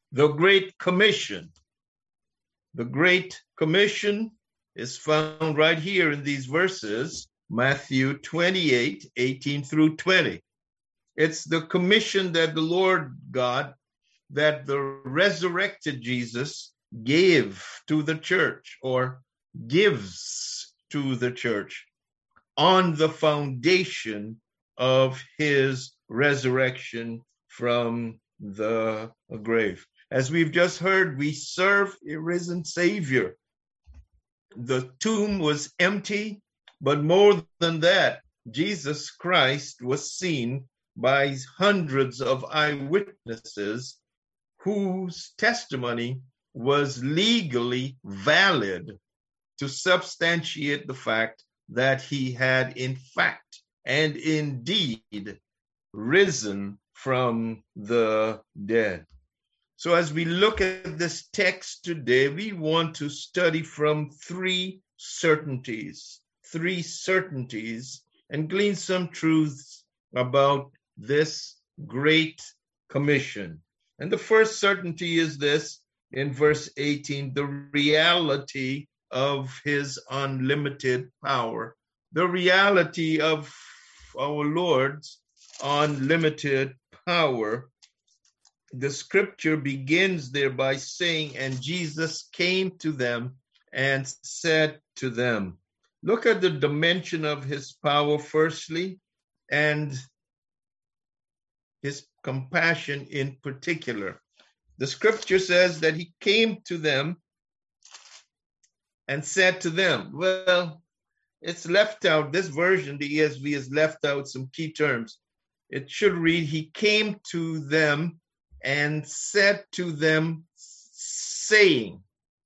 The Great Commission. The Great Commission is found right here in these verses, Matthew 28, 18 through 20. It's the commission that the Lord God, that the resurrected Jesus gave to the church, or gives to the church, on the foundation of his resurrection from the grave. As we've just heard, we serve a risen Savior. The tomb was empty, but more than that, Jesus Christ was seen by hundreds of eyewitnesses whose testimony was legally valid to substantiate the fact that he had in fact and indeed risen from the dead. So as we look at this text today, we want to study from three certainties, and glean some truths about this great commission. And the first certainty is this, in verse 18, the reality of his unlimited power, the reality of our Lord's unlimited power. The scripture begins there by saying, and Jesus came to them and said to them. Look at the dimension of his power firstly, and his compassion in particular. The scripture says that he came to them and said to them. Well, it's left out. This version, the ESV, has left out some key terms. It should read, he came to them and said to them, saying.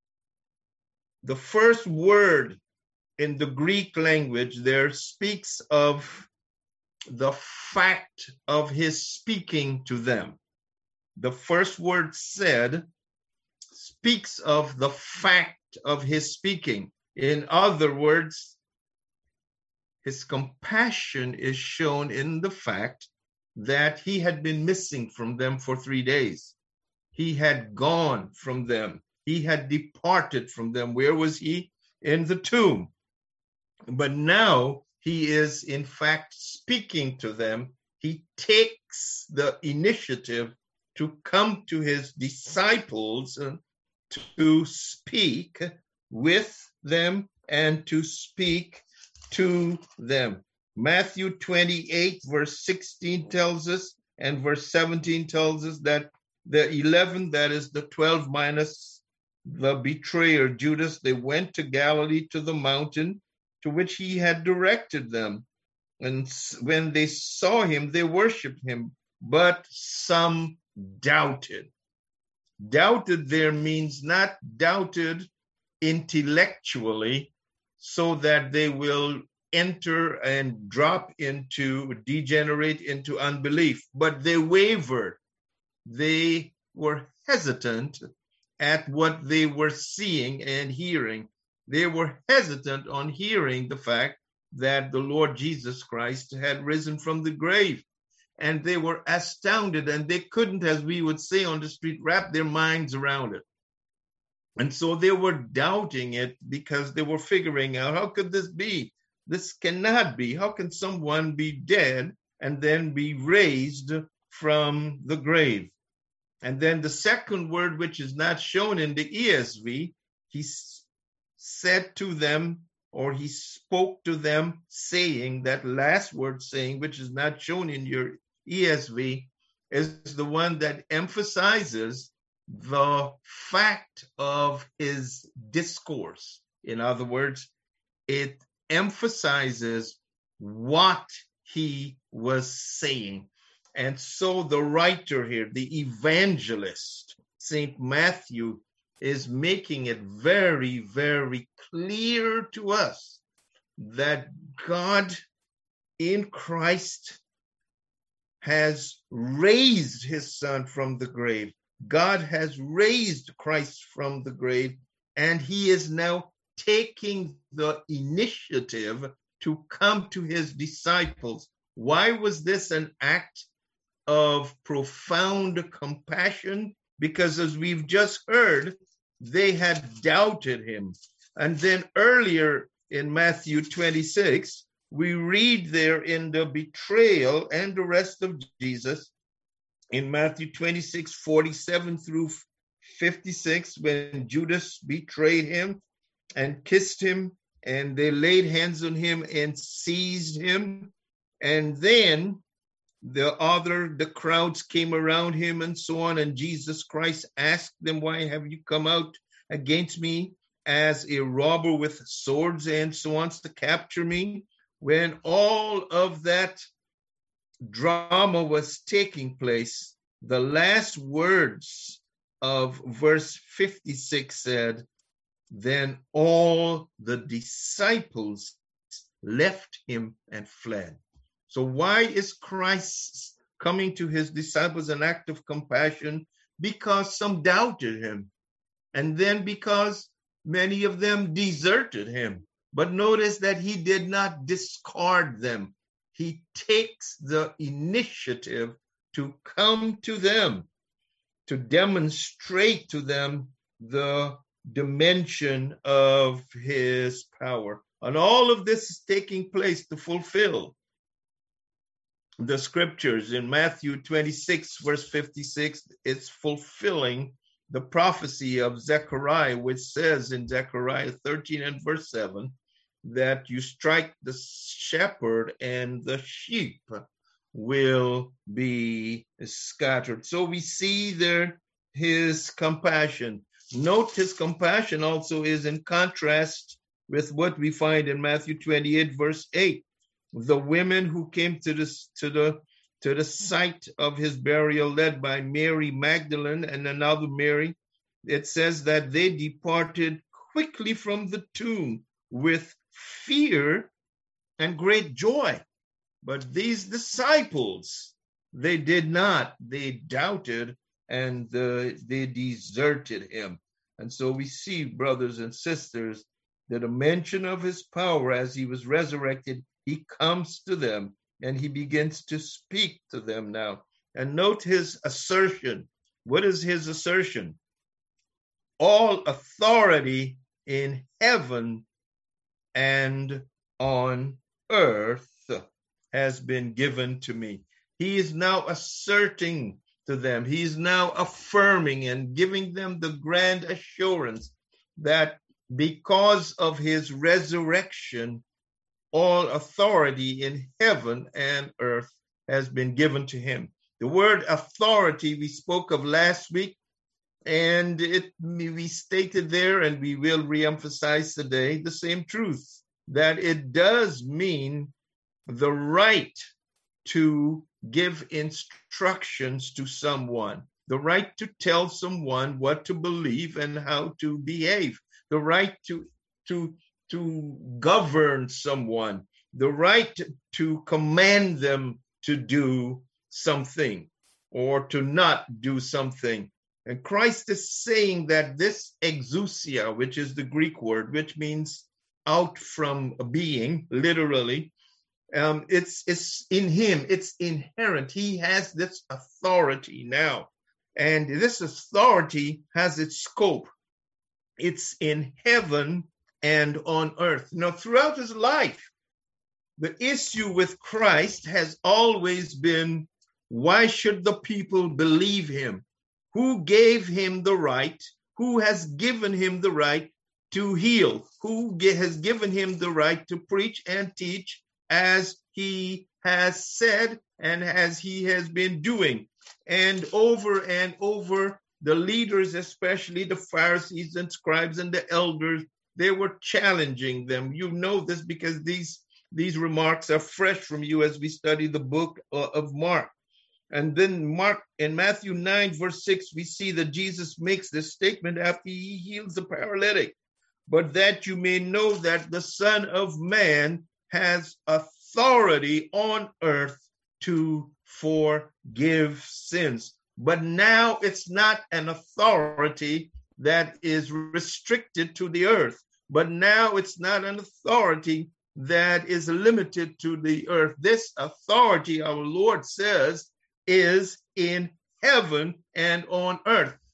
The first word in the Greek language there speaks of the fact of his speaking to them. The first word said speaks of the fact of his speaking. In other words, his compassion is shown in the fact that he had been missing from them for 3 days. He had gone from them. He had departed from them. Where was he? In the tomb. But now he is in fact speaking to them. He takes the initiative to come to his disciples to speak with them and to speak to them. Matthew 28 verse 16 tells us, and verse 17 tells us that the 11, that is the 12 minus the betrayer Judas, they went to Galilee to the mountain to which he had directed them. And when they saw him, they worshiped him, but some doubted. Doubted there means not doubted intellectually so that they will enter and degenerate into unbelief, but they wavered. They were hesitant at what they were seeing and hearing. They were hesitant on hearing the fact that the Lord Jesus Christ had risen from the grave. And they were astounded, and they couldn't, as we would say on the street, wrap their minds around it. And so they were doubting it because they were figuring out, how could this be? This cannot be. How can someone be dead and then be raised from the grave? And then the second word, which is not shown in the ESV, he said to them, or he spoke to them, saying, that last word saying, which is not shown in your ESV, is the one that emphasizes the fact of his discourse. In other words, it emphasizes what he was saying. And so the writer here, the evangelist, St. Matthew, is making it very, very clear to us that God in Christ has raised his son from the grave. God has raised Christ from the grave, and he is now taking the initiative to come to his disciples. Why was this an act of profound compassion because as we've just heard, they had doubted him. And then earlier in Matthew 26, we read there in the betrayal and the rest of Jesus in Matthew 26, 47 through 56, when Judas betrayed him and kissed him, and they laid hands on him and seized him. And then the crowds came around him and so on. And Jesus Christ asked them, why have you come out against me as a robber with swords and so on to capture me? When all of that drama was taking place, the last words of verse 56 said, then all the disciples left him and fled. So why is Christ coming to his disciples an act of compassion? Because some doubted him, and then because many of them deserted him. But notice that he did not discard them. He takes the initiative to come to them, to demonstrate to them the dimension of his power. And all of this is taking place to fulfill the scriptures. In Matthew 26, verse 56, it's fulfilling the prophecy of Zechariah, which says in Zechariah 13 and verse 7, that you strike the shepherd and the sheep will be scattered. So we see there his compassion. Note his compassion also is in contrast with what we find in Matthew 28, verse 8. The women who came to the site of his burial, led by Mary Magdalene and another Mary, it says that they departed quickly from the tomb with fear and great joy. But these disciples, they did not. They doubted and they deserted him. And so we see, brothers and sisters, the dimension of his power as he was resurrected. He comes to them and he begins to speak to them now. And note his assertion. What is his assertion? All authority in heaven and on earth has been given to me. He is now asserting to them. He is now affirming and giving them the grand assurance that because of his resurrection, all authority in heaven and earth has been given to him. The word authority we spoke of last week, and we stated there, and we will reemphasize today the same truth, that it does mean the right to give instructions to someone, the right to tell someone what to believe and how to behave, the right to govern someone, the right to command them to do something or to not do something. And Christ is saying that this exousia, which is the Greek word, which means out from being, literally, it's in him, it's inherent. He has this authority now. And this authority has its scope. It's in heaven and on earth. Now, throughout his life, the issue with Christ has always been, why should the people believe him? Who gave him the right? Who has given him the right to heal? Who has given him the right to preach and teach as he has said and as he has been doing? And over, the leaders, especially the Pharisees and scribes and the elders, they were challenging them. You know this because these remarks are fresh from you as we study the book of Mark. And then in Matthew 9, verse 6, we see that Jesus makes this statement after he heals the paralytic. But that you may know that the Son of Man has authority on earth to forgive sins. But now it's not an authority that is restricted to the earth. But now it's not an authority that is limited to the earth. This authority, our Lord says, is in heaven and on earth.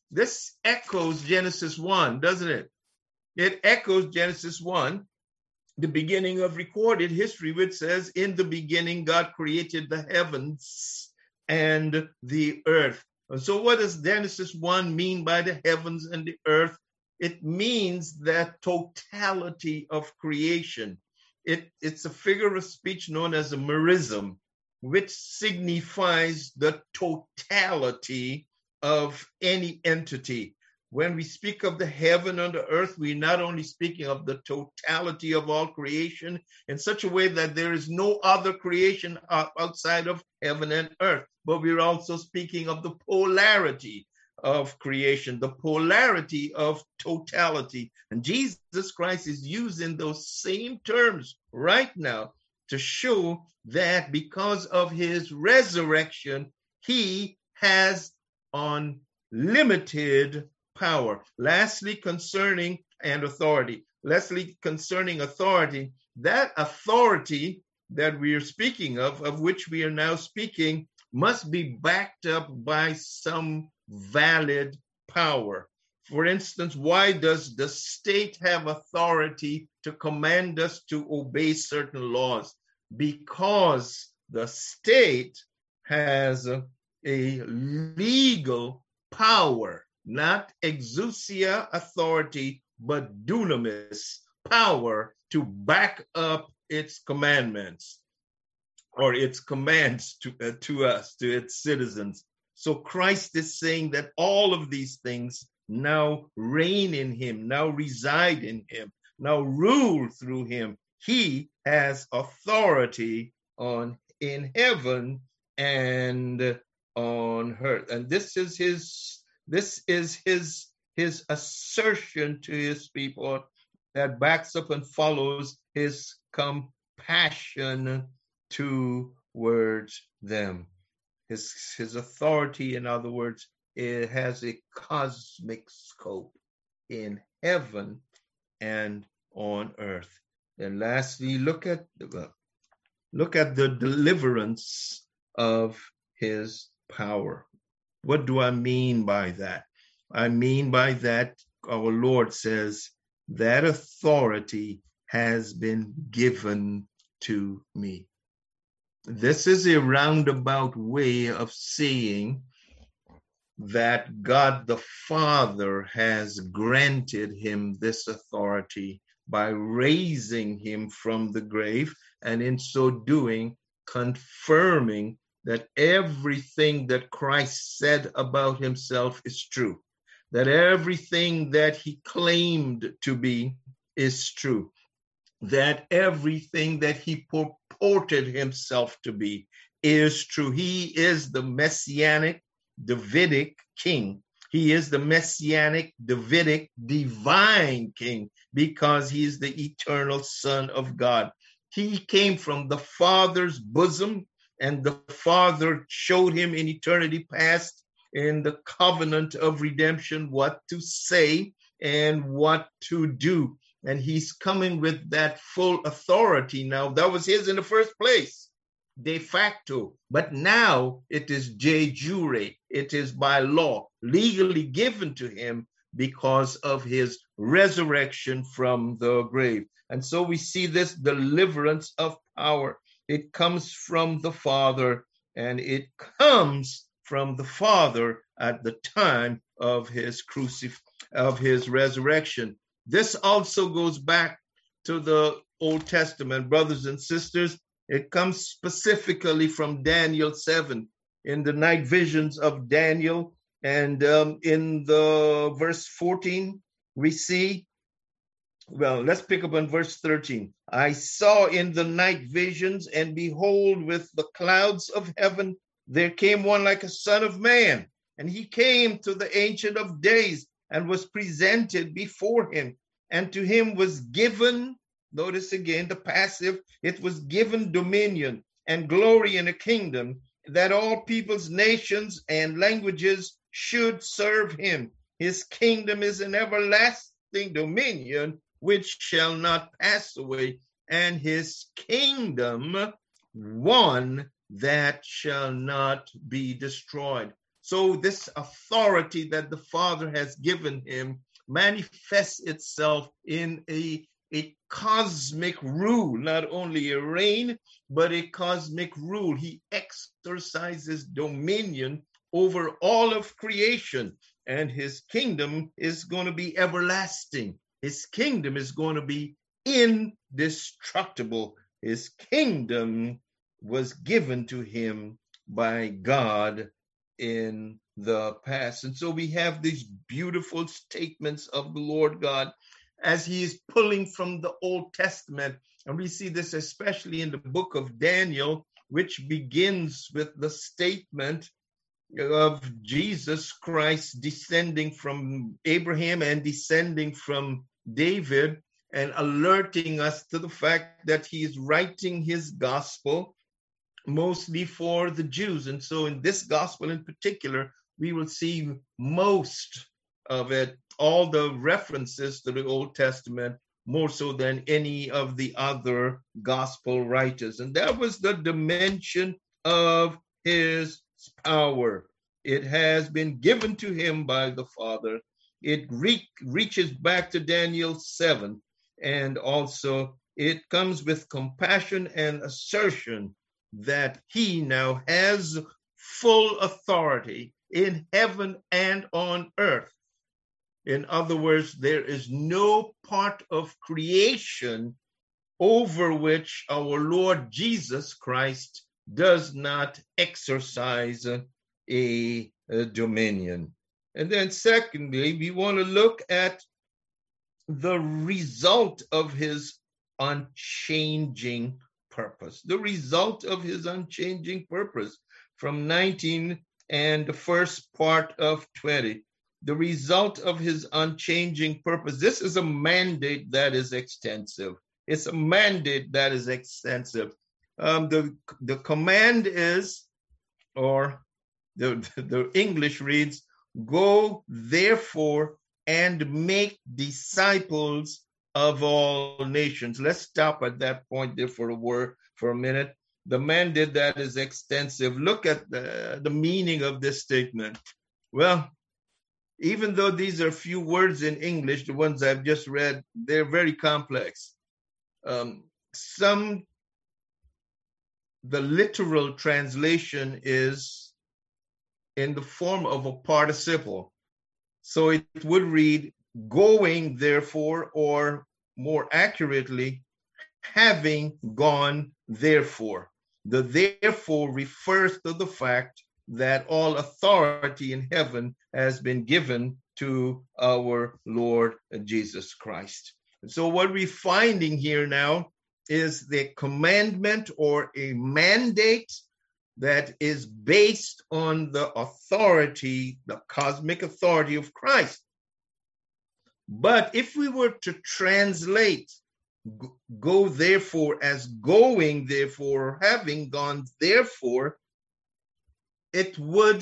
This echoes Genesis 1, doesn't it? It echoes Genesis 1, the beginning of recorded history, which says, in the beginning, God created the heavens and the earth. And so what does Genesis 1 mean by the heavens and the earth? It means that totality of creation. It's a figure of speech known as a merism, which signifies the totality of any entity. When we speak of the heaven and the earth, we're not only speaking of the totality of all creation in such a way that there is no other creation outside of heaven and earth, but we're also speaking of the polarity of creation, the polarity of totality. And Jesus Christ is using those same terms right now to show that because of his resurrection, he has unlimited power. Lastly, concerning authority, that authority that we are speaking of which we are now speaking, must be backed up by some valid power. For instance, why does the state have authority to command us to obey certain laws? Because the state has a legal power, not exousia authority, but dunamis power to back up its commandments or its commands to us, to its citizens. So Christ is saying that all of these things now reign in him, now reside in him, now rule through him. He has authority in heaven and on earth. And this is his assertion to his people that backs up and follows his compassion towards them. His authority, in other words, it has a cosmic scope in heaven and on earth. And lastly, look at the deliverance of his power. What do I mean by that? I mean by that, our Lord says, that authority has been given to me. This is a roundabout way of saying that God the Father has granted him this authority by raising him from the grave, and in so doing, confirming that everything that Christ said about himself is true, that everything that he claimed to be is true, that everything that he purported himself to be is true. He is the Messianic Davidic king. He is the Messianic Davidic divine king because he is the eternal Son of God. He came from the Father's bosom, and the Father showed him in eternity past in the covenant of redemption what to say and what to do. And he's coming with that full authority now. That was his in the first place, de facto. But now it is de jure. It is by law, legally given to him because of his resurrection from the grave. And so we see this deliverance of power. It comes from the Father, and it comes from the Father at the time of his resurrection. This also goes back to the Old Testament, brothers and sisters. It comes specifically from Daniel 7, in the night visions of Daniel. And in the verse 14, we see, well, let's pick up on verse 13. I saw in the night visions, and behold, with the clouds of heaven, there came one like a son of man. And he came to the Ancient of Days and was presented before him. And to him was given, notice again the passive, it was given dominion and glory and a kingdom, that all peoples, nations, and languages should serve him. His kingdom is an everlasting dominion which shall not pass away, and his kingdom one that shall not be destroyed. So this authority that the Father has given him manifests itself in a cosmic rule, not only a reign, but a cosmic rule. He exercises dominion over all of creation, and his kingdom is going to be everlasting. His kingdom is going to be indestructible. His kingdom was given to him by God in the past. And so we have these beautiful statements of the Lord God as he is pulling from the Old Testament. And we see this especially in the book of Daniel, which begins with the statement of Jesus Christ descending from Abraham and descending from David, and alerting us to the fact that he is writing his gospel mostly for the Jews. And so in this gospel in particular, we will see most of it, all the references to the Old Testament, more so than any of the other gospel writers. And that was the dimension of his power. It has been given to him by the Father. It reaches back to Daniel 7, and also it comes with compassion and assertion that he now has full authority in heaven and on earth. In other words, there is no part of creation over which our Lord Jesus Christ does not exercise a dominion. And then secondly, we want to look at the result of his unchanging purpose. The result of his unchanging purpose from 19 and the first part of 20. The result of his unchanging purpose. This is a mandate that is extensive. It's a mandate that is extensive. The command is, or the English reads, "Go therefore and make disciples of all nations." Let's stop at that point there for a minute. The mandate that is extensive. Look at the meaning of this statement. Well, even though these are few words in English, the ones I've just read, they're very complex. The literal translation is in the form of a participle. So it would read, going therefore, or more accurately, having gone therefore. The therefore refers to the fact that all authority in heaven has been given to our Lord Jesus Christ. And so what we're finding here now is the commandment or a mandate that is based on the authority, the cosmic authority of Christ. But if we were to translate go therefore as going therefore, or having gone therefore, it would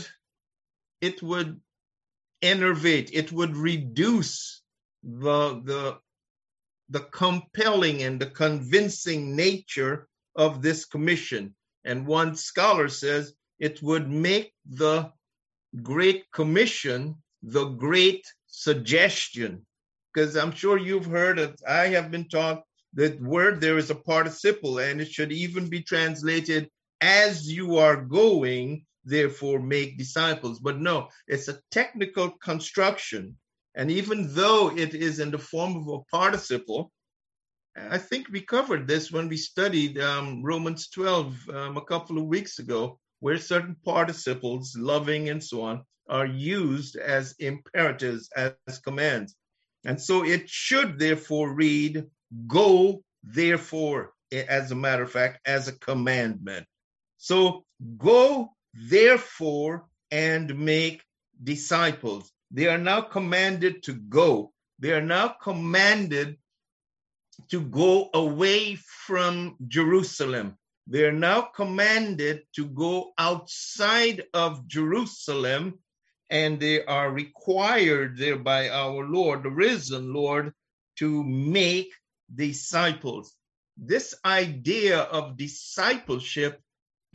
enervate, it would reduce the compelling and the convincing nature of this commission. And one scholar says it would make the Great Commission the Great Suggestion. Because I'm sure you've heard of, I have been taught that word there is a participle, and it should even be translated as you are going, therefore make disciples. But no, it's a technical construction. And even though it is in the form of a participle, I think we covered this when we studied Romans 12 a couple of weeks ago, where certain participles, loving and so on, are used as imperatives, as commands. And so it should therefore read, go therefore, as a matter of fact, as a commandment. So go therefore and make disciples. They are now commanded to go. They are now commanded to go away from Jerusalem. They are now commanded to go outside of Jerusalem, and they are required there by our Lord, the risen Lord, to make disciples. This idea of discipleship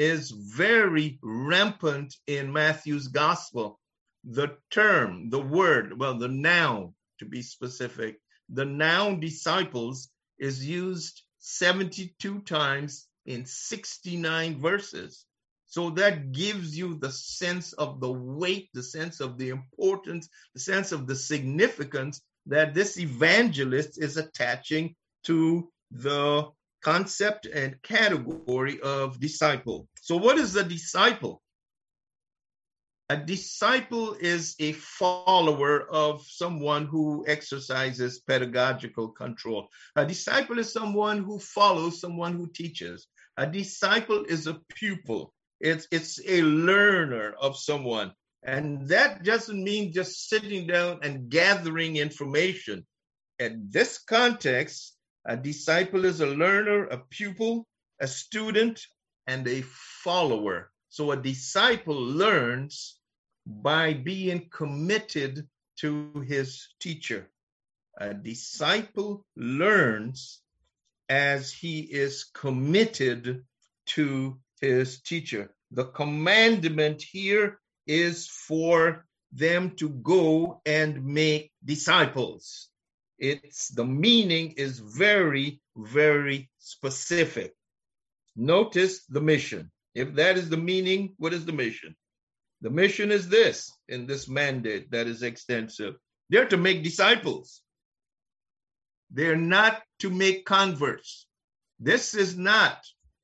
is very rampant in Matthew's gospel. The term, the word, well, the noun, to be specific, the noun disciples is used 72 times in 69 verses. So that gives you the sense of the weight, the sense of the importance, the sense of the significance that this evangelist is attaching to the concept and category of disciple. So what is a disciple? A disciple is a follower of someone who exercises pedagogical control. A disciple is someone who follows, someone who teaches. A disciple is a pupil. It's a learner of someone. And that doesn't mean just sitting down and gathering information. In this context, a disciple is a learner, a pupil, a student, and a follower. So a disciple learns by being committed to his teacher. A disciple learns as he is committed to his teacher. The commandment here is for them to go and make disciples. The meaning is very, very specific. Notice the mission. If that is the meaning, what is the mission? The mission is this, in this mandate that is extensive. They're to make disciples. They're not to make converts. This is not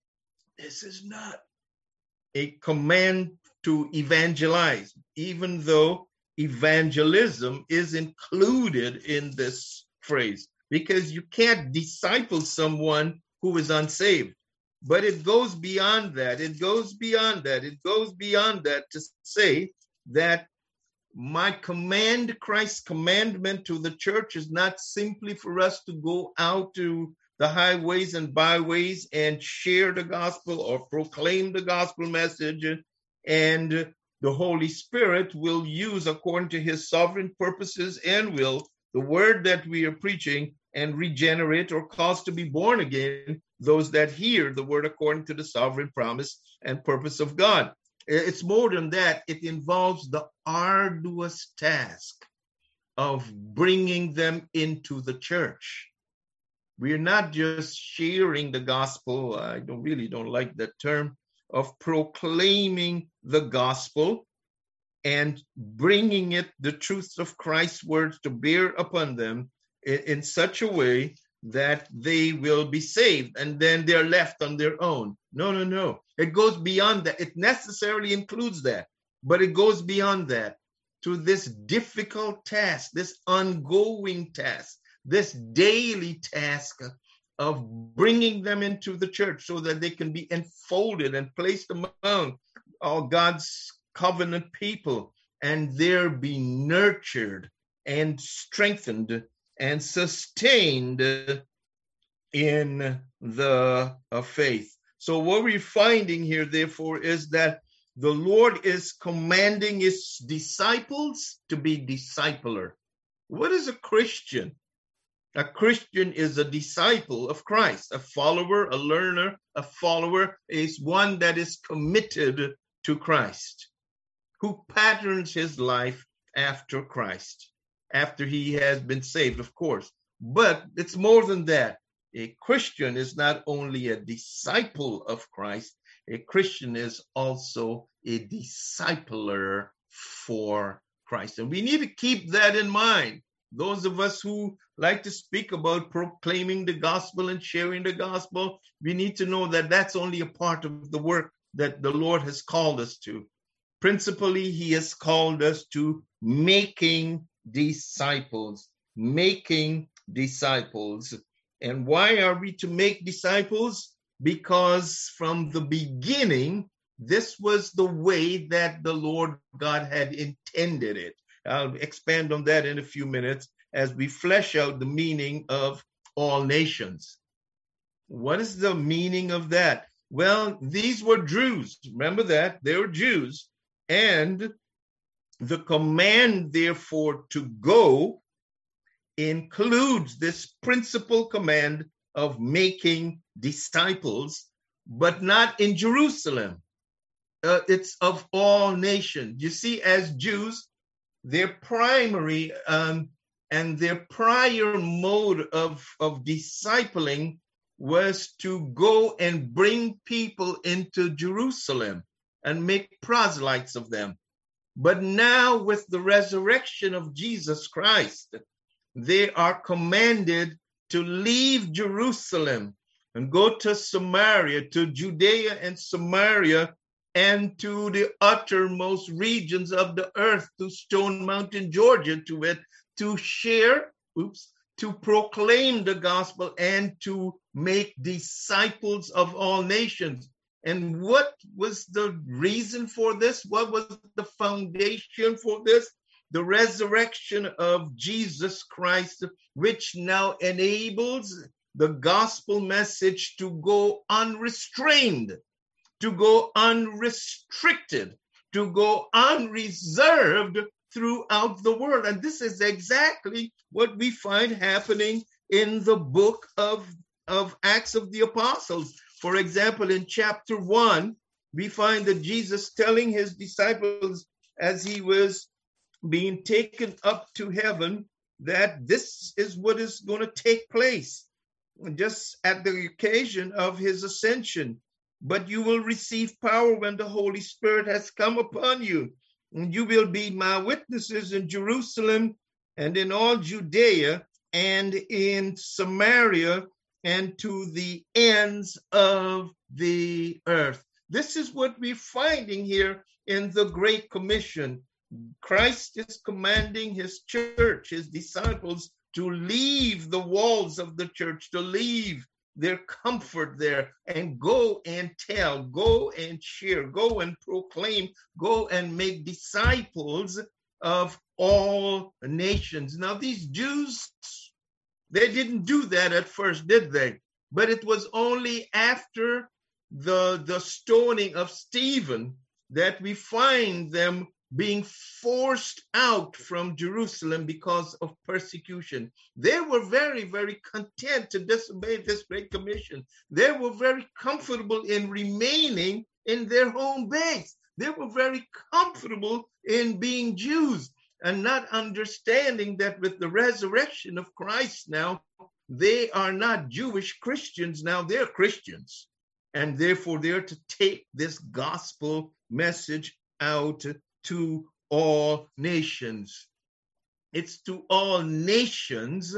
a command to evangelize, even though evangelism is included in this phrase, because you can't disciple someone who is unsaved. But it goes beyond that. It goes beyond that. It goes beyond that to say that my command, Christ's commandment to the church, is not simply for us to go out to the highways and byways and share the gospel or proclaim the gospel message, and the Holy Spirit will use, according to his sovereign purposes and will, the word that we are preaching and regenerate or cause to be born again those that hear the word according to the sovereign promise and purpose of God. It's more than that. It involves the arduous task of bringing them into the church. We're not just sharing the gospel. I really don't like that term, of proclaiming the gospel and bringing it, the truths of Christ's words, to bear upon them in such a way that they will be saved and then they're left on their own. No. It goes beyond that. It necessarily includes that, but it goes beyond that to this difficult task, this ongoing task, this daily task of bringing them into the church so that they can be enfolded and placed among all God's covenant people and there be nurtured and strengthened and sustained in the faith. So what we're finding here, therefore, is that the Lord is commanding his disciples to be discipler. What is a Christian? A Christian is a disciple of Christ. A follower, a learner, a follower is one that is committed to Christ, who patterns his life after Christ, after he has been saved, of course. But it's more than that. A Christian is not only a disciple of Christ, a Christian is also a discipler for Christ. And we need to keep that in mind. Those of us who like to speak about proclaiming the gospel and sharing the gospel, we need to know that that's only a part of the work that the Lord has called us to. Principally, he has called us to making disciples. And why are we to make disciples? Because from the beginning, this was the way that the Lord God had intended it. I'll expand on that in a few minutes as we flesh out the meaning of all nations. What is the meaning of that? Well, these were Jews. Remember that? They were Jews. And the command, therefore, to go includes this principal command of making disciples, but not in Jerusalem. it's of all nations. You see, as Jews, their primary and their prior mode of discipling was to go and bring people into Jerusalem and make proselytes of them. But now, with the resurrection of Jesus Christ, they are commanded to leave Jerusalem and go to Samaria, to Judea and Samaria, and to the uttermost regions of the earth, to Stone Mountain, Georgia, to share, to proclaim the gospel and to make disciples of all nations. And what was the reason for this? What was the foundation for this? The resurrection of Jesus Christ, which now enables the gospel message to go unrestrained, to go unrestricted, to go unreserved throughout the world. And this is exactly what we find happening in the book of Acts of the Apostles. For example, in chapter 1, we find that Jesus telling his disciples as he was being taken up to heaven that this is what is going to take place just at the occasion of his ascension. But you will receive power when the Holy Spirit has come upon you, and you will be my witnesses in Jerusalem and in all Judea and in Samaria and to the ends of the earth. This is what we're finding here in the Great Commission. Christ is commanding his church, his disciples, to leave the walls of the church, to leave their comfort there and go and tell, go and share, go and proclaim, go and make disciples of all nations. Now, these Jews, they didn't do that at first, did they? But it was only after the stoning of Stephen that we find them being forced out from Jerusalem because of persecution. They were very, very content to disobey this Great Commission. They were very comfortable in remaining in their home base. They were very comfortable in being Jews and not understanding that with the resurrection of Christ now, they are not Jewish Christians now, they're Christians. And therefore, they're to take this gospel message out to all nations. It's to all nations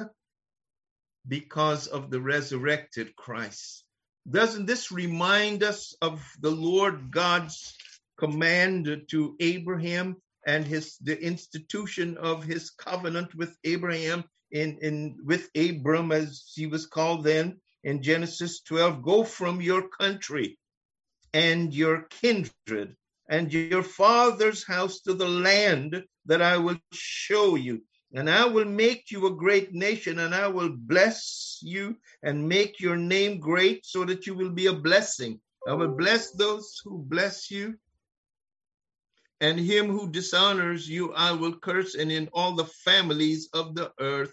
because of the resurrected Christ. Doesn't this remind us of the Lord God's command to Abraham and the institution of his covenant with Abraham with Abram, as he was called then in Genesis 12? Go from your country and your kindred and your father's house to the land that I will show you. And I will make you a great nation, and I will bless you and make your name great so that you will be a blessing. I will bless those who bless you, and him who dishonors you I will curse, and in all the families of the earth,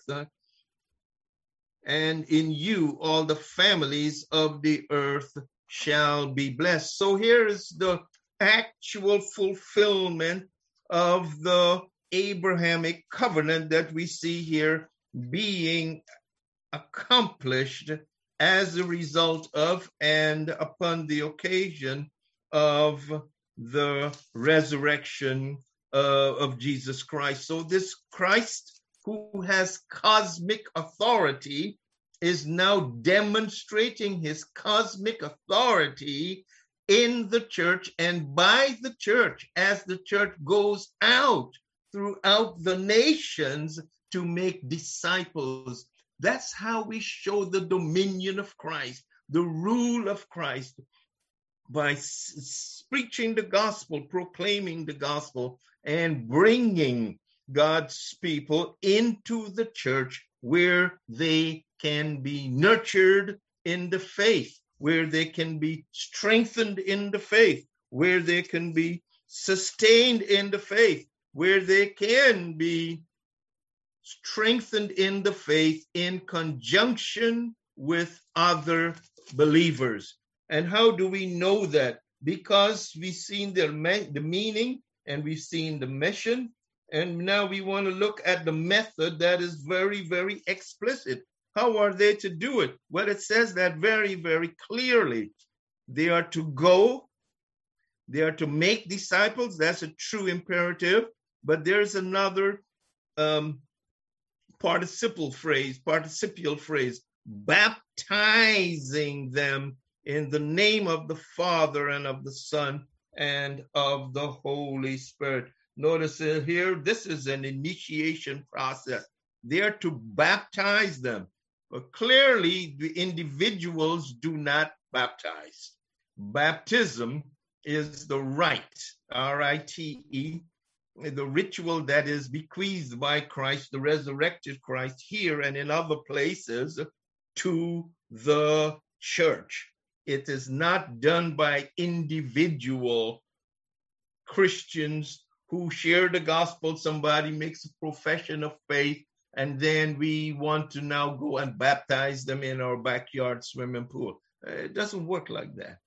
and in you all the families of the earth shall be blessed. So here is the actual fulfillment of the Abrahamic covenant that we see here being accomplished as a result of and upon the occasion of the resurrection of Jesus Christ. So this Christ, who has cosmic authority, is now demonstrating his cosmic authority in the church and by the church as the church goes out throughout the nations to make disciples. That's how we show the dominion of Christ, the rule of Christ, by preaching the gospel, proclaiming the gospel, and bringing God's people into the church where they can be nurtured in the faith, where they can be strengthened in the faith, where they can be sustained in the faith, where they can be strengthened in the faith in conjunction with other believers. And how do we know that? because we've seen the meaning and we've seen the mission. And now we want to look at the method that is very, very explicit. How are they to do it? Well, it says that very, very clearly. They are to go. They are to make disciples. That's a true imperative. But there's another participial phrase, baptizing them in the name of the Father and of the Son and of the Holy Spirit. Notice here, this is an initiation process. They are to baptize them. But clearly, the individuals do not baptize. Baptism is the rite, R-I-T-E, the ritual that is bequeathed by Christ, the resurrected Christ, here and in other places to the church. It is not done by individual Christians who share the gospel. Somebody makes a profession of faith, and then we want to now go and baptize them in our backyard swimming pool. It doesn't work like that.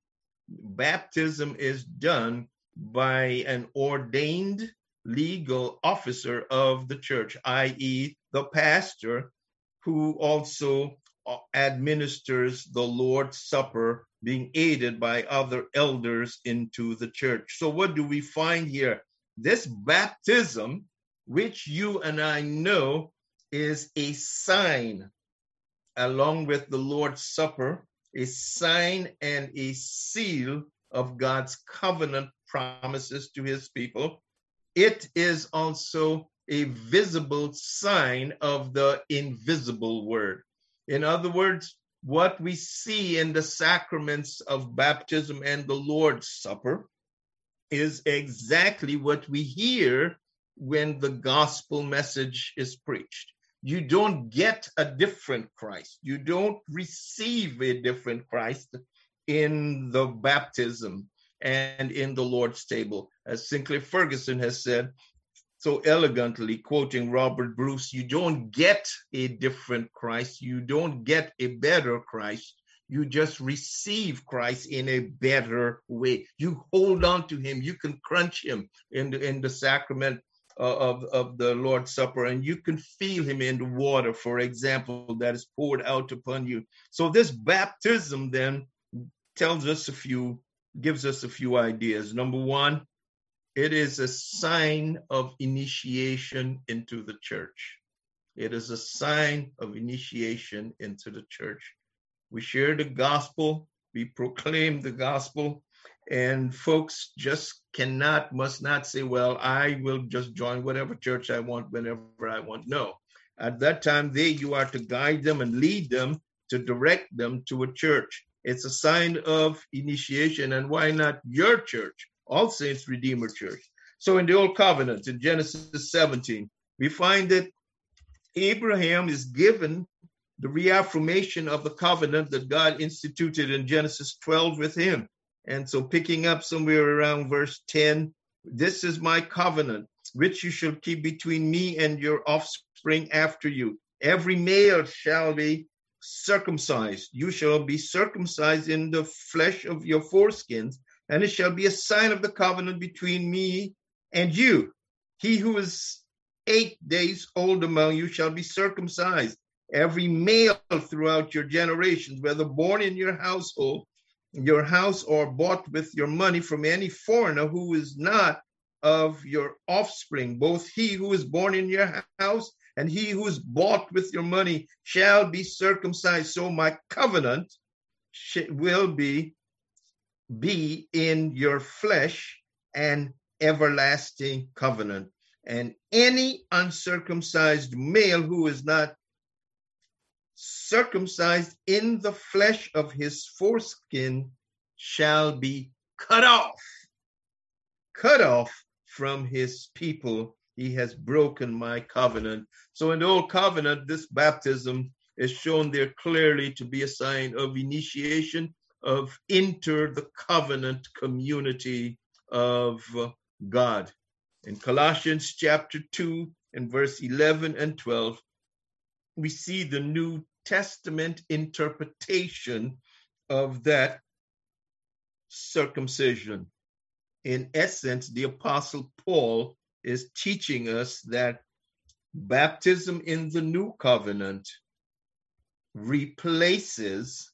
Baptism is done by an ordained legal officer of the church, i.e., the pastor, who also administers the Lord's Supper, being aided by other elders into the church. So what do we find here? This baptism, which you and I know is a sign, along with the Lord's Supper, a sign and a seal of God's covenant promises to his people. It is also a visible sign of the invisible word. In other words, what we see in the sacraments of baptism and the Lord's Supper is exactly what we hear when the gospel message is preached. You don't get a different Christ. You don't receive a different Christ in the baptism and in the Lord's table. As Sinclair Ferguson has said so elegantly, quoting Robert Bruce, you don't get a different Christ. You don't get a better Christ. You just receive Christ in a better way. You hold on to him. You can crunch him in the sacrament of the Lord's Supper, and you can feel him in the water, for example, that is poured out upon you. So this baptism then gives us a few ideas. Number one, it is a sign of initiation into the church. It is a sign of initiation into the church. We share the gospel, we proclaim the gospel, and folks just must not say, well, I will just join whatever church I want whenever I want. No. At that time, you are to guide them and lead them, to direct them to a church. It's a sign of initiation, and why not your church? All Saints Redeemer Church. So in the Old Covenant, in Genesis 17, we find that Abraham is given the reaffirmation of the covenant that God instituted in Genesis 12 with him. And so picking up somewhere around verse 10, this is my covenant, which you shall keep between me and your offspring after you. Every male shall be circumcised. You shall be circumcised in the flesh of your foreskins, and it shall be a sign of the covenant between me and you. He who is 8 days old among you shall be circumcised. Every male throughout your generations, whether born in your household, your house, or bought with your money from any foreigner who is not of your offspring, both he who is born in your house and he who is bought with your money shall be circumcised. So my covenant will be in your flesh, an everlasting covenant. And any uncircumcised male who is not circumcised in the flesh of his foreskin shall be cut off from his people. He has broken my covenant. So in the Old Covenant, this baptism is shown there clearly to be a sign of initiation, of enter the covenant community of God. In Colossians chapter 2 and verse 11 and 12, we see the New Testament interpretation of that circumcision. In essence, the Apostle Paul is teaching us that baptism in the new covenant replaces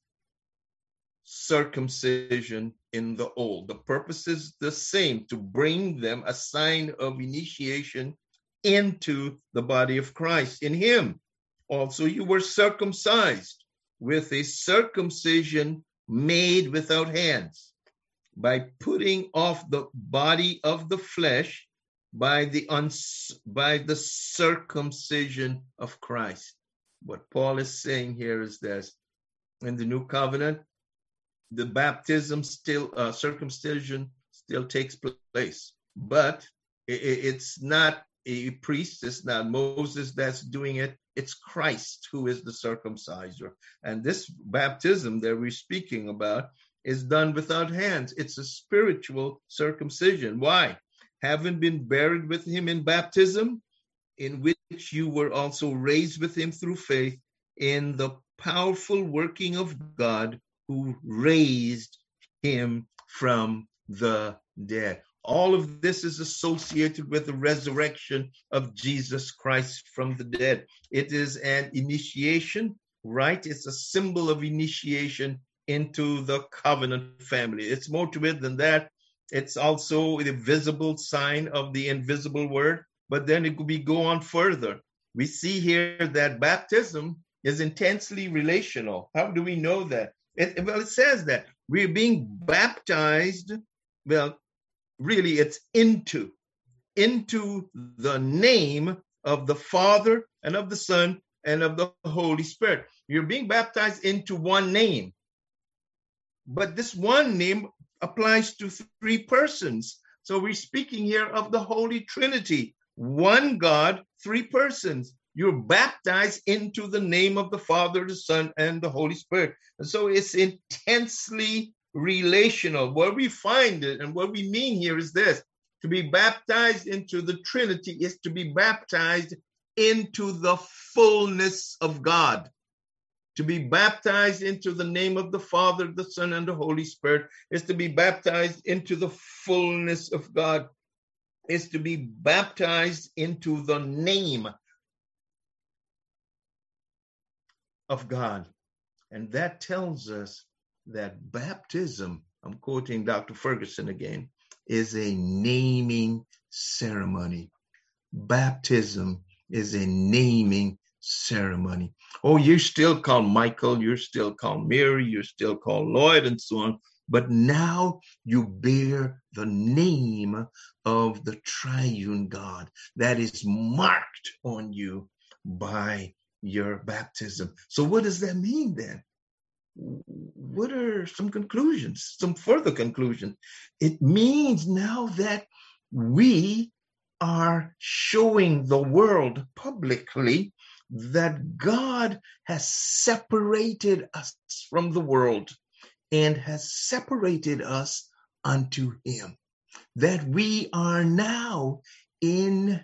circumcision in the old. The purpose is the same, to bring them a sign of initiation into the body of Christ. In him also you were circumcised with a circumcision made without hands, by putting off the body of the flesh by the circumcision of Christ. What Paul is saying here is this: in the new covenant, the baptism still, circumcision still takes place, but it's not a priest, it's not Moses that's doing it, it's Christ who is the circumciser. And this baptism that we're speaking about is done without hands. It's a spiritual circumcision. Why? Having been buried with him in baptism, in which you were also raised with him through faith in the powerful working of God who raised him from the dead. All of this is associated with the resurrection of Jesus Christ from the dead. It is an initiation, right? It's a symbol of initiation into the covenant family. It's more to it than that. It's also the visible sign of the invisible word. But then it could be go on further. We see here that baptism is intensely relational. How do we know that? It says that we're being baptized. Well, really, it's into the name of the Father and of the Son and of the Holy Spirit. You're being baptized into one name. But this one name applies to three persons. So we're speaking here of the Holy Trinity. One God, three persons. You're baptized into the name of the Father, the Son, and the Holy Spirit. And so it's intensely relational. What we find it and what we mean here is this: to be baptized into the Trinity is to be baptized into the fullness of God. To be baptized into the name of the Father, the Son, and the Holy Spirit is to be baptized into the fullness of God. Is to be baptized into the name of God. And that tells us that baptism, I'm quoting Dr. Ferguson again, is a naming ceremony. Baptism is a naming ceremony. Oh, you're still called Michael, you're still called Mary, you're still called Lloyd, and so on. But now you bear the name of the triune God that is marked on you by your baptism. So what does that mean then? What are some conclusions, some further conclusions? It means now that we are showing the world publicly that God has separated us from the world and has separated us unto him. That we are now in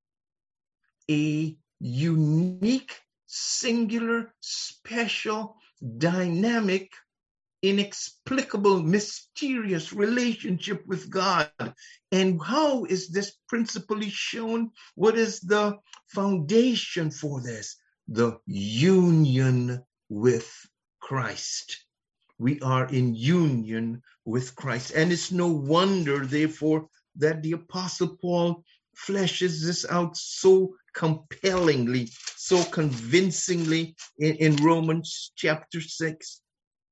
a unique, singular, special, dynamic, inexplicable, mysterious relationship with God. And how is this principally shown? What is the foundation for this? The union with Christ. We are in union with Christ. And it's no wonder, therefore, that the Apostle Paul fleshes this out so compellingly, so convincingly in Romans chapter 6.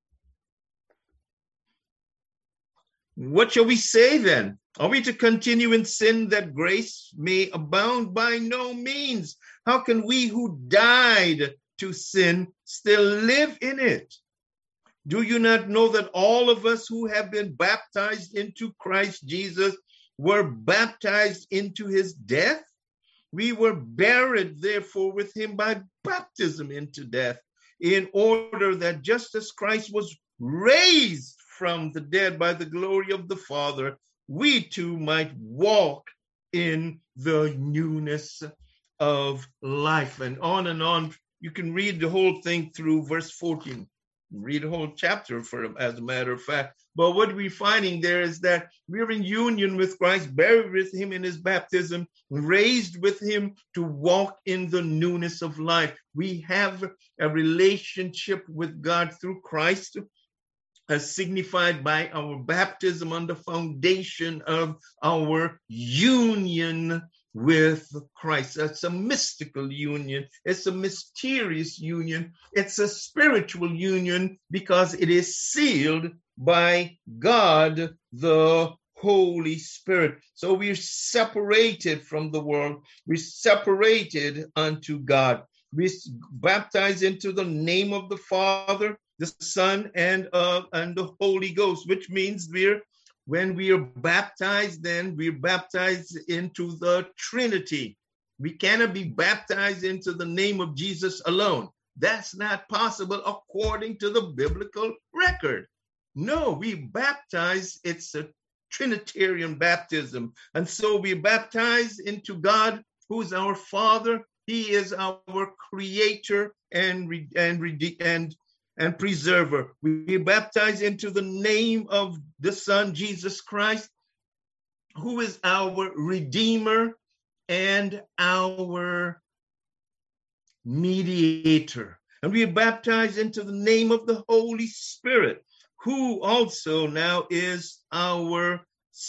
What shall we say then? Are we to continue in sin that grace may abound? By no means. How can we who died to sin still live in it? Do you not know that all of us who have been baptized into Christ Jesus were baptized into his death? We were buried, therefore, with him by baptism into death, in order that just as Christ was raised from the dead by the glory of the Father, we too might walk in the newness of life. And on. You can read the whole thing through verse 14. read a whole chapter as a matter of fact. But what we're finding there is that we're in union with Christ, buried with him in his baptism, raised with him to walk in the newness of life. We have a relationship with God through Christ, as signified by our baptism on the foundation of our union with Christ. That's a mystical union. It's a mysterious union. It's a spiritual union because it is sealed by God, the Holy Spirit. So we're separated from the world. We're separated unto God. We're baptized into the name of the Father, the Son, and the Holy Ghost, which means when we are baptized, then we're baptized into the Trinity. We cannot be baptized into the name of Jesus alone. That's not possible according to the biblical record. No, we baptize, it's a Trinitarian baptism. And so we baptize into God, who is our Father. He is our creator and preserver. We baptize into the name of the Son, Jesus Christ, who is our Redeemer and our mediator. And we are baptized into the name of the Holy Spirit, who also now is our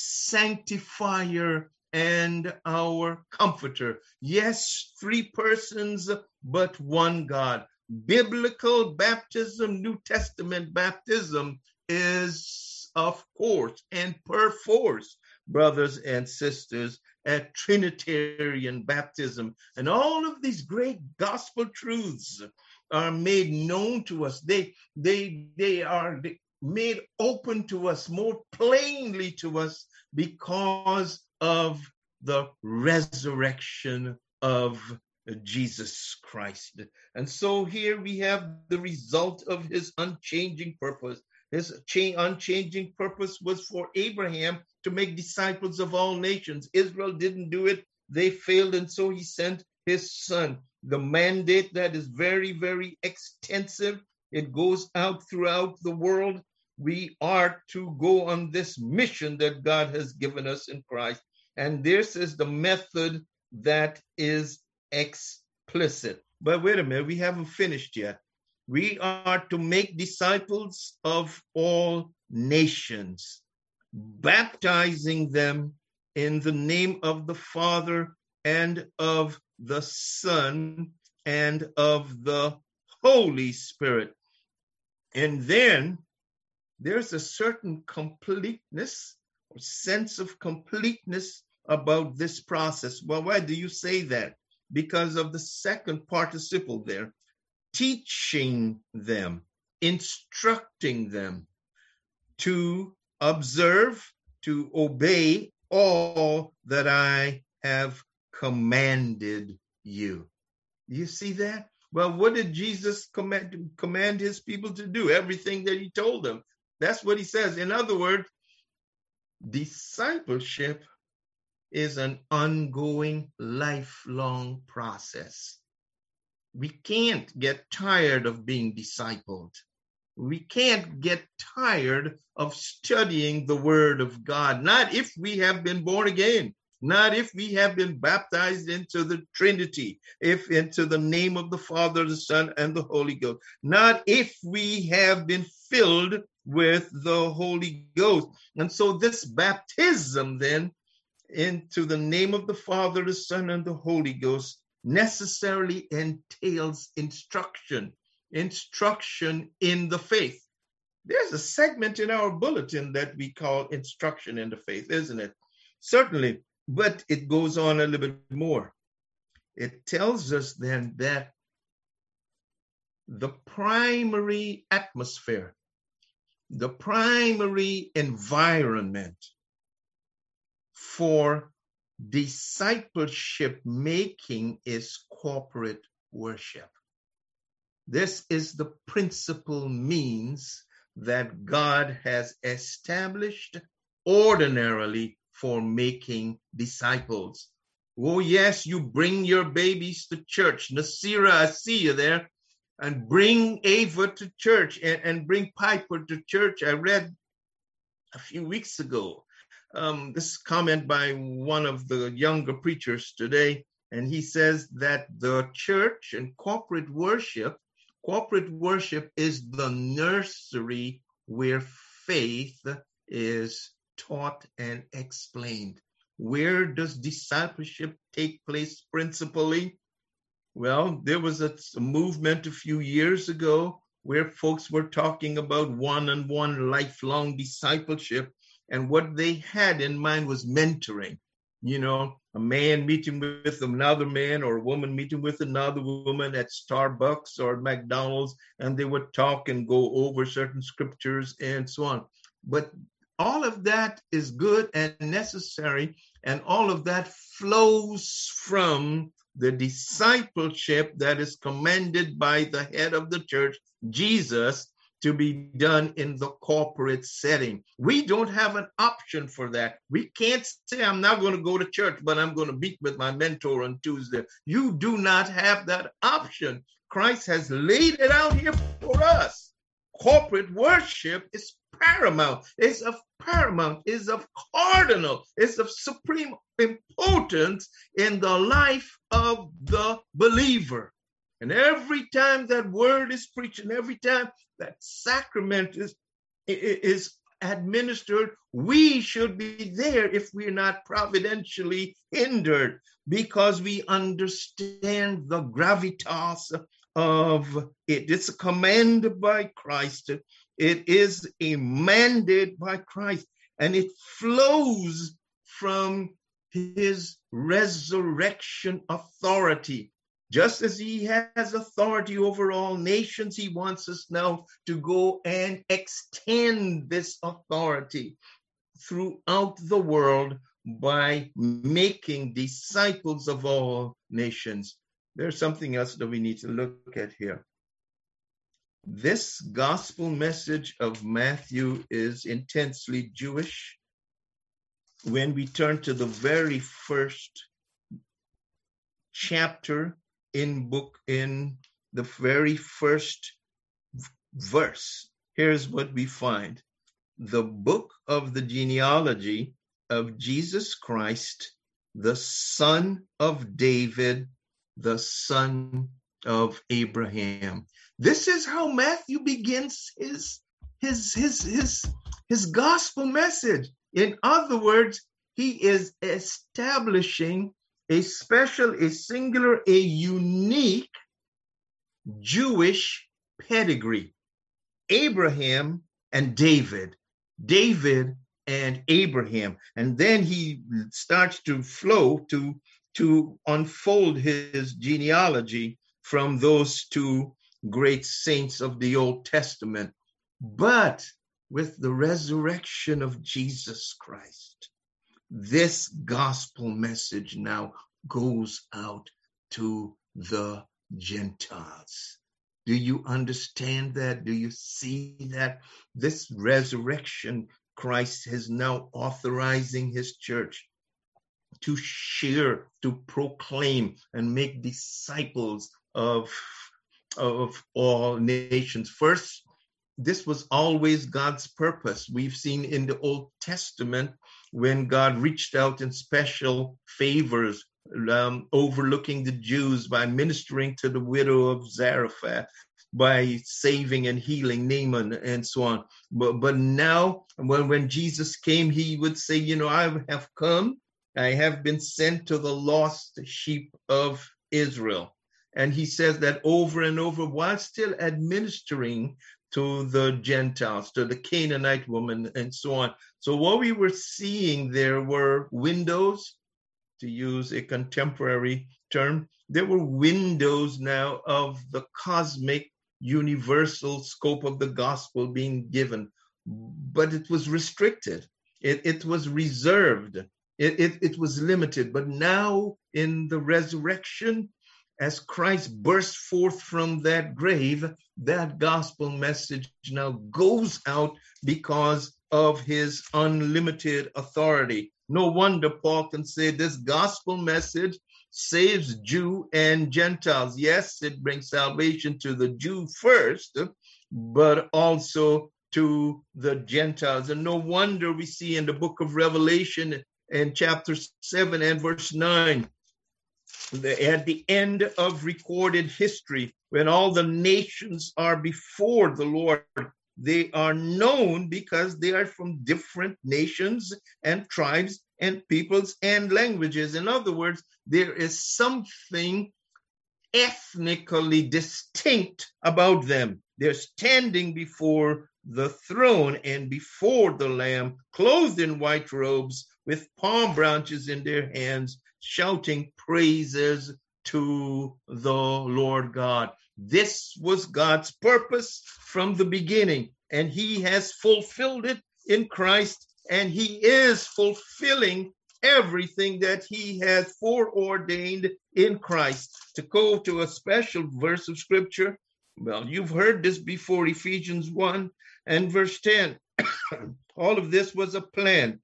sanctifier and our comforter. Yes, 3 persons, but one God. Biblical baptism, New Testament baptism is, of course, and per force, brothers and sisters, a Trinitarian baptism. And all of these great gospel truths are made known to us. They are made open to us, more plainly to us, because of the resurrection of Jesus Christ. And so here we have the result of his unchanging purpose. His unchanging purpose was for Abraham to make disciples of all nations. Israel didn't do it. They failed, and so he sent his son. The mandate that is very, very extensive. It goes out throughout the world. We are to go on this mission that God has given us in Christ. And this is the method that is explicit. But wait a minute, we haven't finished yet. We are to make disciples of all nations, baptizing them in the name of the Father and of the Son and of the Holy Spirit. And then there's a certain completeness or sense of completeness about this process. Well, why do you say that? Because of the second participle there, teaching them, instructing them to observe, to obey all that I have commanded you. You see that? Well, what did Jesus command his people to do? Everything that he told them. That's what he says. In other words, discipleship is an ongoing, lifelong process. We can't get tired of being discipled. We can't get tired of studying the Word of God, not if we have been born again, not if we have been baptized into the Trinity, if into the name of the Father, the Son, and the Holy Ghost, not if we have been filled with the Holy Ghost. And so this baptism then into the name of the Father, the Son, and the Holy Ghost necessarily entails instruction in the faith. There's a segment in our bulletin that we call instruction in the faith, isn't it? Certainly, but it goes on a little bit more. It tells us then that the primary atmosphere, the primary environment for discipleship making is corporate worship. This is the principal means that God has established ordinarily for making disciples. Oh, yes, you bring your babies to church. Nasira, I see you there. and bring Ava to church and bring Piper to church. I read a few weeks ago this comment by one of the younger preachers today, and he says that the church and corporate worship is the nursery where faith is taught and explained. Where does discipleship take place principally? Well, there was a movement a few years ago where folks were talking about one-on-one lifelong discipleship, and what they had in mind was mentoring. You know, a man meeting with another man, or a woman meeting with another woman at Starbucks or McDonald's, and they would talk and go over certain scriptures and so on. But all of that is good and necessary, and all of that flows from the discipleship that is commanded by the head of the church, Jesus, to be done in the corporate setting. We don't have an option for that. We can't say, I'm not going to go to church, but I'm going to meet with my mentor on Tuesday. You do not have that option. Christ has laid it out here for us. Corporate worship is paramount. It's of paramount, is of cardinal, it's of supreme importance in the life of the believer. And every time that word is preached, and every time that sacrament is administered, we should be there if we're not providentially hindered, because we understand the gravitas of it. It's a command by Christ. It is a mandate by Christ, and it flows from his resurrection authority. Just as he has authority over all nations, he wants us now to go and extend this authority throughout the world by making disciples of all nations. There's something else that we need to look at here. This gospel message of Matthew is intensely Jewish. When we turn to the very first chapter in the very first verse, here's what we find. The book of the genealogy of Jesus Christ, the son of David, the son of Abraham. This is how Matthew begins his gospel message. In other words, he is establishing a special, a singular, a unique Jewish pedigree. Abraham and David, David and Abraham. And then he starts to flow to unfold his genealogy from those two great saints of the Old Testament. But with the resurrection of Jesus Christ, this gospel message now goes out to the Gentiles. Do you understand that? Do you see that? This resurrection, Christ is now authorizing his church to share, to proclaim, and make disciples of all nations. First, this was always God's purpose. We've seen in the Old Testament when God reached out in special favors, overlooking the Jews by ministering to the widow of Zarephath, by saving and healing Naaman and so on. But now, when Jesus came, he would say, I have come, I have been sent to the lost sheep of Israel. And he says that over and over while still administering to the Gentiles, to the Canaanite woman and so on. So what we were seeing there were windows, to use a contemporary term, there were windows now of the cosmic universal scope of the gospel being given, but it was restricted. It was reserved. It was limited. But now in the resurrection, as Christ burst forth from that grave, that gospel message now goes out because of his unlimited authority. No wonder Paul can say this gospel message saves Jew and Gentiles. Yes, it brings salvation to the Jew first, but also to the Gentiles. And no wonder we see in the book of Revelation in chapter 7 and verse 9, at the end of recorded history, when all the nations are before the Lord, they are known because they are from different nations and tribes and peoples and languages. In other words, there is something ethnically distinct about them. They're standing before the throne and before the Lamb, clothed in white robes with palm branches in their hands, shouting praises to the Lord God. This was God's purpose from the beginning, and he has fulfilled it in Christ, and he is fulfilling everything that he has foreordained in Christ. To go to a special verse of scripture, well, you've heard this before, Ephesians 1 and verse 10. All of this was a plan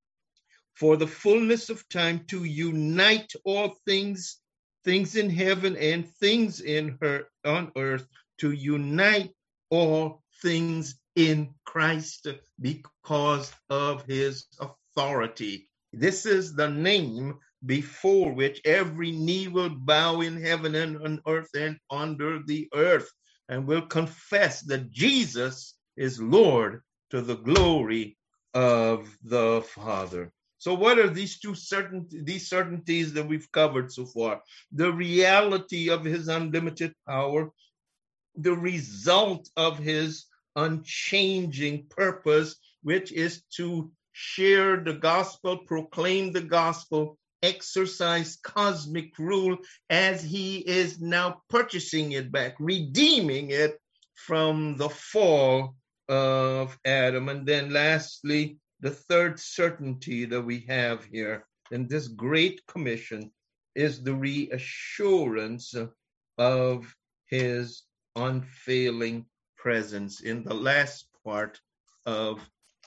for the fullness of time to unite all things in heaven and things on earth, to unite all things in Christ because of his authority. This is the name before which every knee will bow in heaven and on earth and under the earth, and will confess that Jesus is Lord, to the glory of the Father. So what are these certainties that we've covered so far? The reality of his unlimited power, the result of his unchanging purpose, which is to share the gospel, proclaim the gospel, exercise cosmic rule as he is now purchasing it back, redeeming it from the fall of Adam. And then lastly, the third certainty that we have here in this great commission is the reassurance of his unfailing presence. In the last part of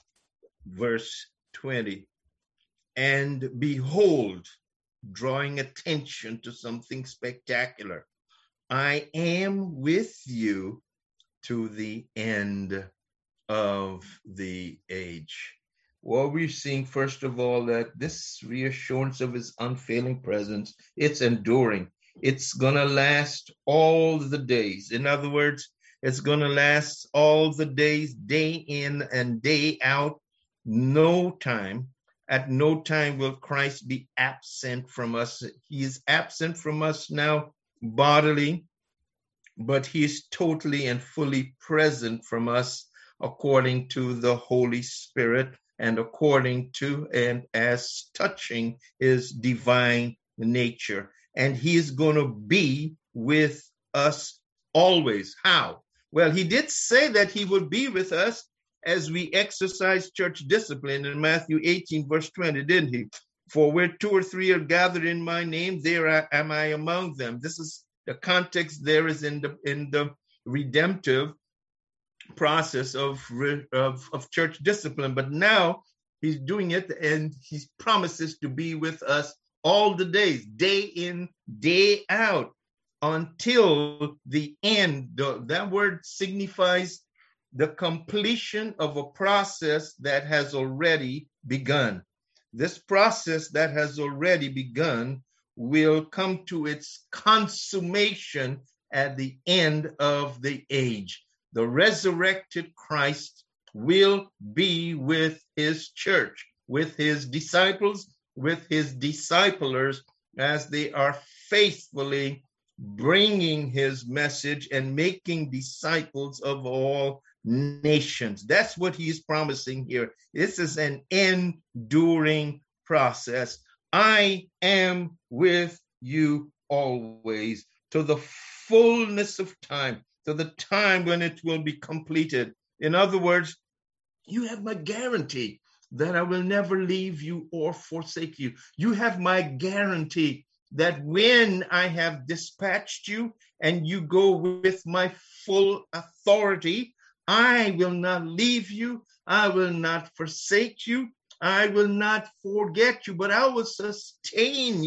verse 20, and behold, drawing attention to something spectacular, I am with you to the end of the age. Well, we're seeing, first of all, that this reassurance of his unfailing presence, it's enduring. It's going to last all the days. In other words, it's going to last all the days, day in and day out. At no time will Christ be absent from us. He is absent from us now bodily, but he is totally and fully present from us according to the Holy Spirit and according to and as touching his divine nature. And he is going to be with us always. How? Well, he did say that he would be with us as we exercise church discipline in Matthew 18, verse 20, didn't he? For where 2 or 3 are gathered in my name, there am I among them. This is the context there is in the redemptive process of church discipline. But now he's doing it, and he promises to be with us all the days, day in, day out, until the end. That word signifies the completion of a process that has already begun. This process that has already begun will come to its consummation at the end of the age. The resurrected Christ will be with his church, with his disciples, with his disciplers, as they are faithfully bringing his message and making disciples of all nations. That's what he is promising here. This is an enduring process. I am with you always to the fullness of time, to the time when it will be completed. In other words, you have my guarantee that I will never leave you or forsake you. You have my guarantee that when I have dispatched you and you go with my full authority, I will not leave you. I will not forsake you. I will not forget you, but I will sustain you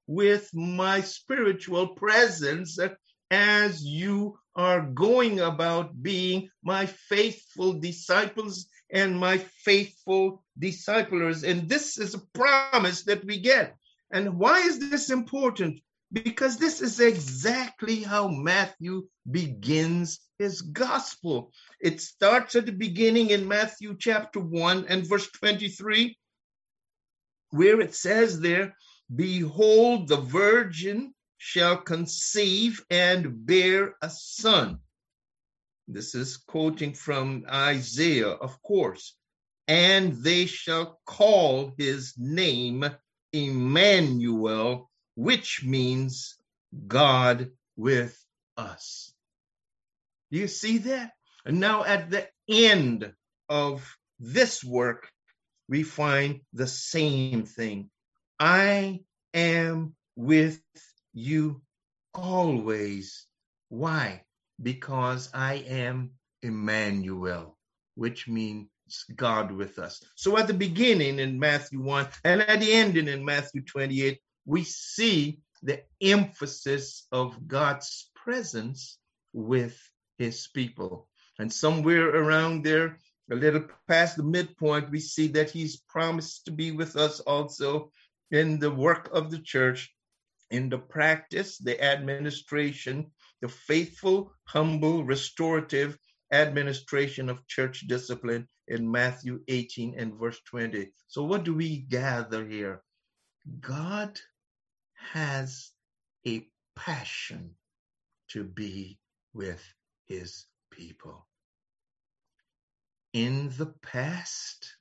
with my spiritual presence as you are going about being my faithful disciples and my faithful disciplers. And this is a promise that we get. And why is this important? Because this is exactly how Matthew begins his gospel. It starts at the beginning in Matthew chapter 1 and verse 23, where it says there, "Behold, the virgin shall conceive and bear a son." This is quoting from Isaiah, of course. "And they shall call his name Emmanuel, which means God with us." Do you see that? And now at the end of this work, we find the same thing. "I am with you always." Why? Because I am Emmanuel, which means God with us. So at the beginning in Matthew 1 and at the ending in Matthew 28, we see the emphasis of God's presence with his people. And somewhere around there, a little past the midpoint, we see that he's promised to be with us also in the work of the church, in the practice, the administration, the faithful, humble, restorative administration of church discipline in Matthew 18 and verse 20. So what do we gather here? God has a passion to be with his people. In the past,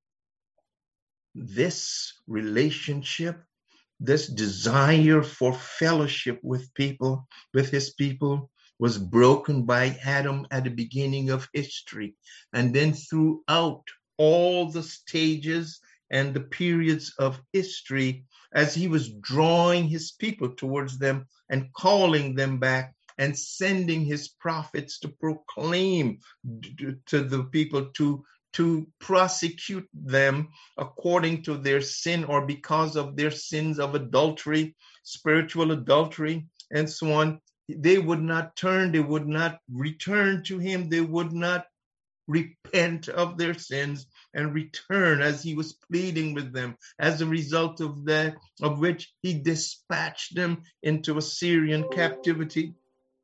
this relationship, this desire for fellowship with people, with his people, was broken by Adam at the beginning of history. And then throughout all the stages and the periods of history, as he was drawing his people towards them and calling them back and sending his prophets to proclaim to the people, to prosecute them according to their sin or because of their sins of adultery, spiritual adultery, and so on. They would not turn, they would not return to him, they would not repent of their sins and return as he was pleading with them. As a result of that, of which he dispatched them into Assyrian captivity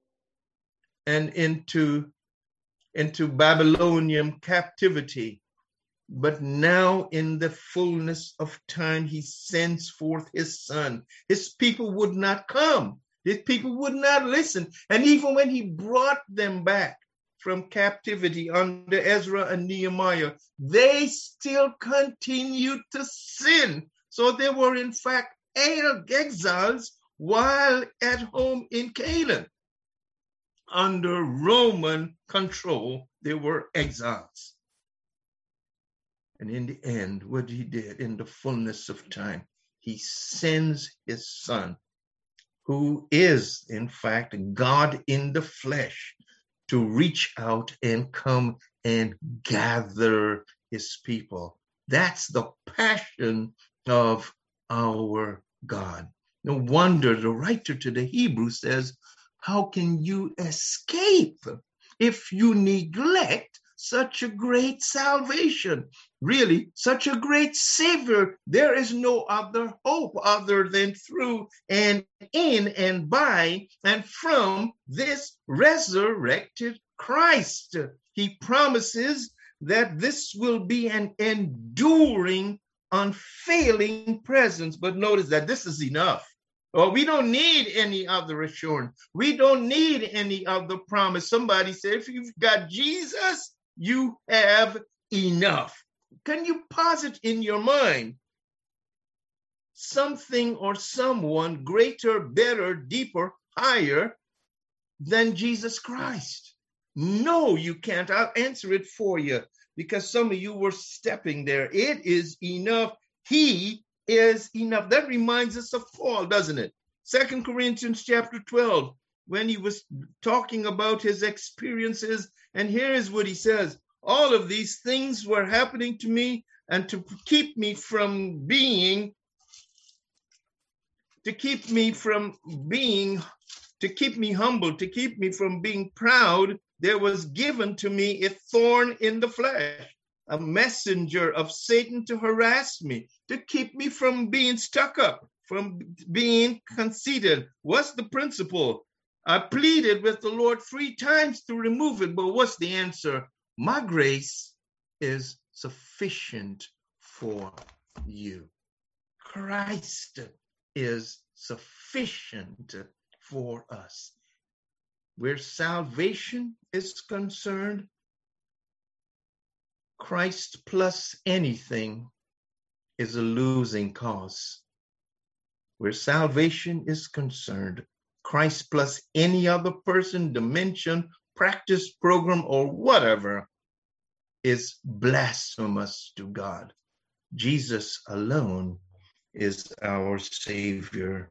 and into Babylonian captivity. But now in the fullness of time, he sends forth his son. His people would not come. His people would not listen. And even when he brought them back from captivity under Ezra and Nehemiah, they still continued to sin. So they were in fact exiles while at home in Canaan. Under Roman control, they were exiles. And in the end, what he did in the fullness of time, he sends his son, who is in fact God in the flesh, to reach out and come and gather his people. That's the passion of our God. No wonder the writer to the Hebrews says, how can you escape if you neglect such a great salvation? Really, such a great Savior. There is no other hope other than through and in and by and from this resurrected Christ. He promises that this will be an enduring, unfailing presence. But notice that this is enough. Well, we don't need any other assurance. We don't need any other promise. Somebody said, if you've got Jesus, you have enough. Can you posit in your mind something or someone greater, better, deeper, higher than Jesus Christ? No, you can't. I'll answer it for you because some of you were stepping there. It is enough. He is enough. That reminds us of Paul, doesn't it? 2 Corinthians chapter 12, when he was talking about his experiences. And here is what he says. All of these things were happening to me and to keep me from being to keep me humble, to keep me from being proud, there was given to me a thorn in the flesh, a messenger of Satan to harass me, to keep me from being stuck up, from being conceited. What's the principle? I pleaded with the Lord 3 times to remove it, but what's the answer? My grace is sufficient for you. Christ is sufficient for us. Where salvation is concerned, Christ plus anything is a losing cause. Where salvation is concerned, Christ plus any other person, dimension, practice, program, or whatever is blasphemous to God. Jesus alone is our Savior.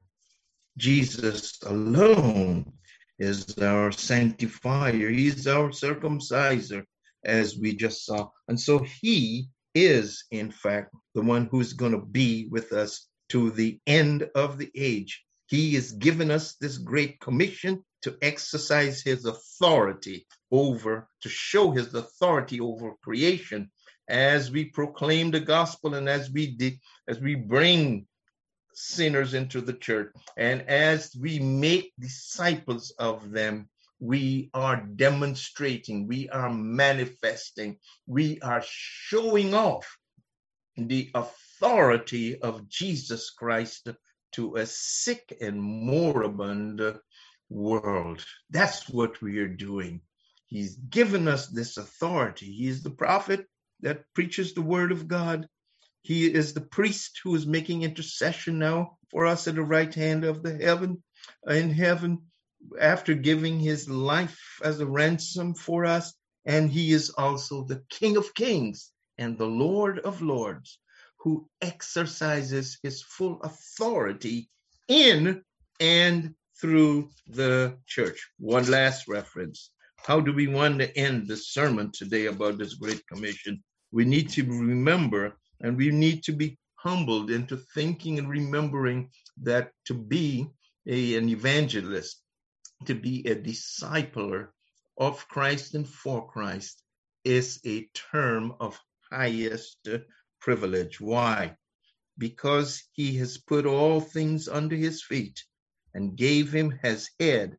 Jesus alone is our sanctifier. He's our circumciser, as we just saw. And so he is, in fact, the one who's going to be with us to the end of the age. He has given us this great commission to exercise his authority over, to show his authority over creation as we proclaim the gospel and as we bring sinners into the church, and as we make disciples of them, we are demonstrating, we are manifesting, we are showing off the authority of Jesus Christ to a sick and moribund world. That's what we are doing. He's given us this authority. He is the prophet that preaches the word of God. He is the priest who is making intercession now for us at the right hand of the heaven, in heaven, after giving his life as a ransom for us. And he is also the King of Kings and the Lord of Lords, who exercises his full authority in and through the church. One last reference. How do we want to end the sermon today about this great commission? We need to remember, and we need to be humbled into thinking and remembering that to be an evangelist, to be a discipler of Christ and for Christ, is a term of highest privilege. Why? Because he has put all things under his feet and gave him as head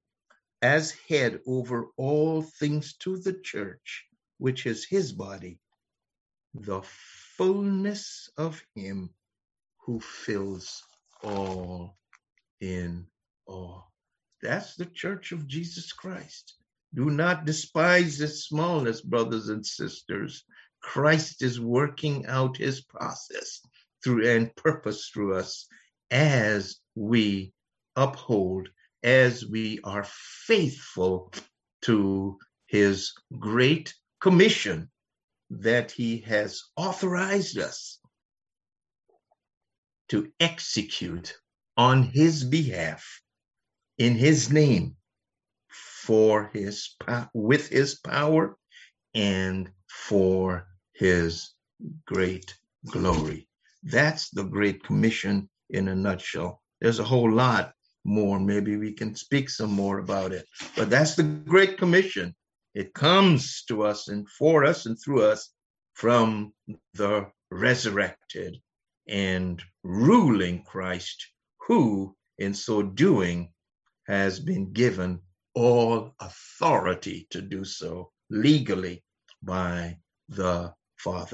over all things to the church, which is his body, the fullness of him who fills all in all. That's the church of Jesus Christ. Do not despise its smallness, brothers and sisters. Christ is working out his process through and purpose through us as we uphold, as we are faithful to his great commission that he has authorized us to execute on his behalf, in his name, with his power and for his great glory. That's the Great Commission in a nutshell. There's a whole lot more. Maybe we can speak some more about it, but that's the Great Commission. It comes to us and for us and through us from the resurrected and ruling Christ, who in so doing has been given all authority to do so legally by the Father.